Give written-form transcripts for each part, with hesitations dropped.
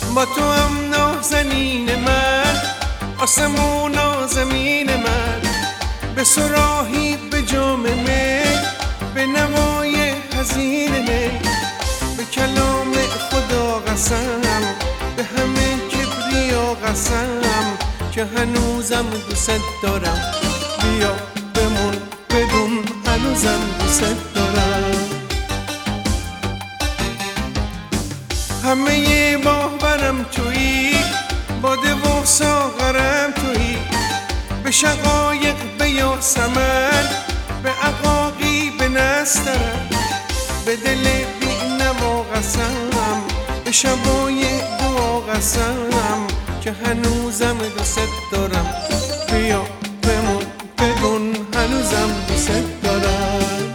با تو هم نازنین من، آسمون و زمین من، به صراحی به جام می، به نوای حزین می، به کلام خدا قسم، به همه کبریا قسم که هنوزم دوست دارم. بیا بمون بدون هنوزم دوست دارم. همه باورم تویی، باده و ساغرم تویی، به شقایق به یاسمن، به عقاقی به نسترن، به دل بی نوا قسم، به شبای دعا قسم که هنوزم دوست دارم. بیا بمون بدون هنوزم دوست دارم.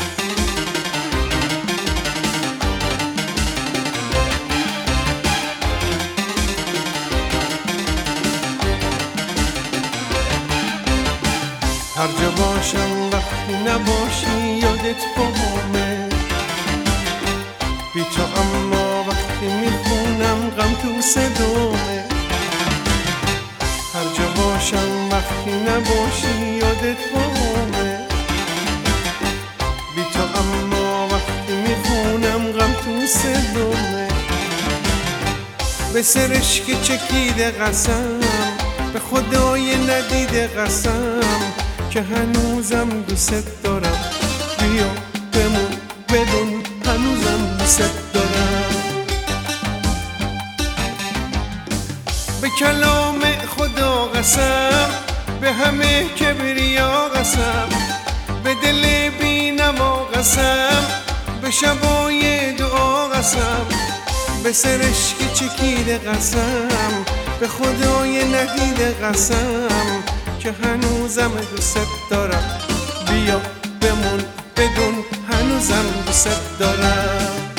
هر جا باشم وقتی نباشی یادت بامه، بی تو اما وقتی میخونم غم تو صدامه. هر جا باشم وقتی نباشی یادت بامه، بی تو اما وقتی میخونم غم تو صدامه. به سرش که چکیده قسم، به خدای ندیده قسم که هنوزم دوست دارم. بیا بمون بدون هنوزم دوست دارم. به کلام خدا قسم، به همه کبریا قسم، به دل بی نوا قسم، به شبای دعا قسم، به سرش که چکیده قسم، به خدای ندیده قسم که هنوزم دوست دارم. بیا بمون بدون هنوزم دوست دارم.